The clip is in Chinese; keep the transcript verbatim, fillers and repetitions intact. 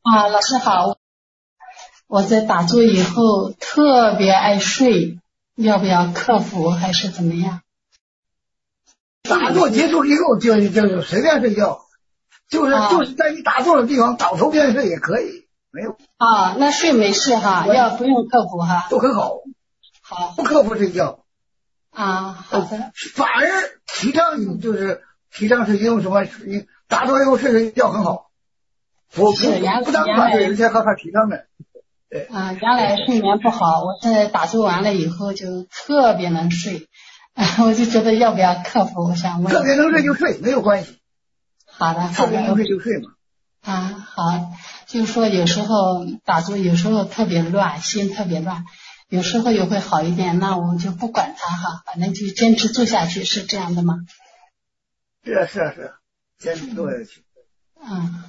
啊，老师好，我在打坐以后特别爱睡，要不要克服还是怎么样？ 打坐结束以后就就随便睡觉，就是、啊、就是在你打坐的地方倒头便睡也可以，没有啊，那睡没事哈，要不用克服哈， 都很好， 好， 不克服睡觉啊，好的， 反而提倡你就是提倡是用什么？你打坐以后睡睡觉很好，我不不当反对，人家还还提倡呢。对啊，原来睡眠不好，我现在打坐完了以后就特别能睡，我就觉得要不要克服？我想问。 特别能睡就睡，没有关系。 好的，好的。 特别能睡就睡嘛。 啊，好，就是说有时候打坐，有时候特别乱，心特别乱，有时候也会好一点，那我们就不管它哈，反正就坚持做下去，是这样的吗？ 是啊，是啊，是啊，坚持做下去。 嗯，